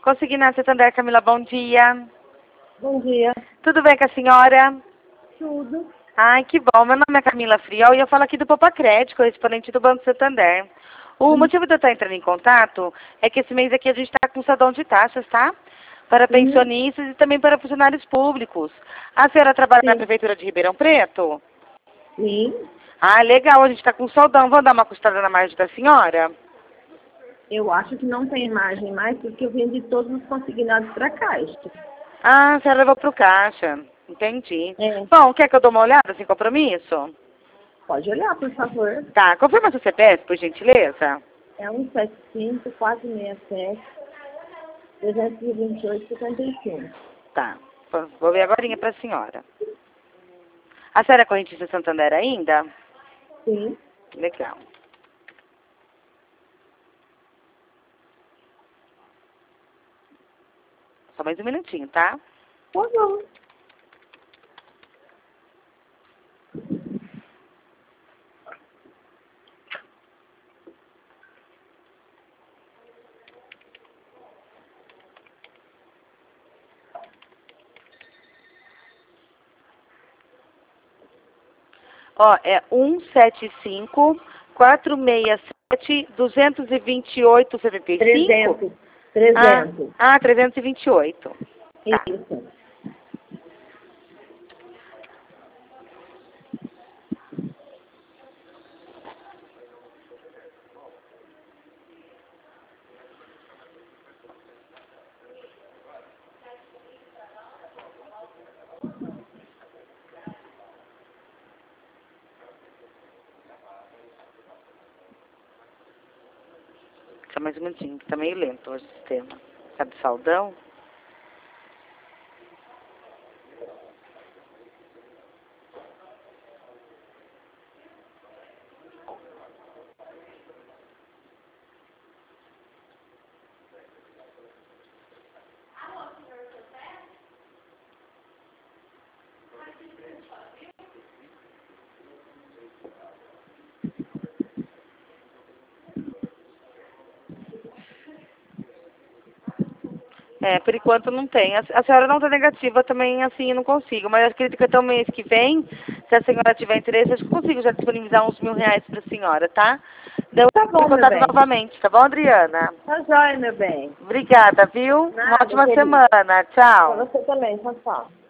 Consignato Santander, Camila, bom dia. Bom dia. Tudo bem com a senhora? Tudo. Ai, que bom. Meu nome é Camila Friol e eu falo aqui do Poupa Crédito, correspondente do Banco Santander. O motivo de eu estar entrando em contato é que esse mês aqui a gente está com saldão de taxas, tá? Para pensionistas e também para funcionários públicos. A senhora trabalha na Prefeitura de Ribeirão Preto? Sim. Ah, legal. A gente está com saldão. Vamos dar uma costada na margem da senhora? Eu acho que não tem margem mais porque eu vendi todos os consignados para Caixa. Ah, a senhora levou para o caixa. Entendi. É. Bom, quer que eu dê uma olhada sem compromisso? Pode olhar, por favor. Tá, confirma seu CPF, por gentileza. É 175-467-328-55. Tá, vou ver agora para a senhora. A senhora é correntista Santander ainda? Sim. Legal. Só mais um minutinho, tá? Tá bom. Ó, é 175-467-228-75? 300. Ah, 328. Tá. Isso. Só mais um minutinho, que tá meio lento hoje o sistema. Sabe saldão? É, por enquanto não tem. A senhora não está negativa também, assim, eu não consigo. Mas eu acredito que até o mês que vem, se a senhora tiver interesse, acho que consigo já disponibilizar uns R$ 1.000 para a senhora, tá? Daí eu Tá vou bom, meu contato bem. novamente, tá bom, Adriana? Tá jóia, meu bem. Obrigada, viu? Uma Nada, ótima querida. semana. Tchau. Pra você também. Tchau, tchau.